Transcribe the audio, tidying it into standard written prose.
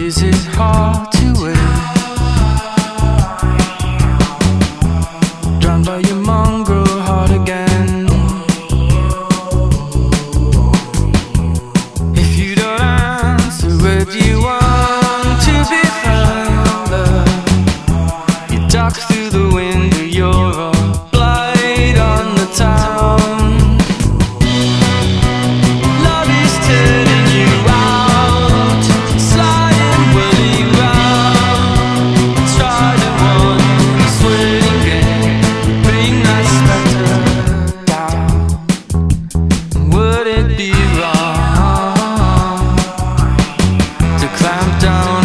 Is it hard to wait? Drowned by your mongrel heart again. If you don't answer, where do you want to be found? You duck through the window, you're a blight on the town. Love is turning you out, sliding woolly round. Try to run, sweating again, bring that spectre down. Would it be wrong to clamp down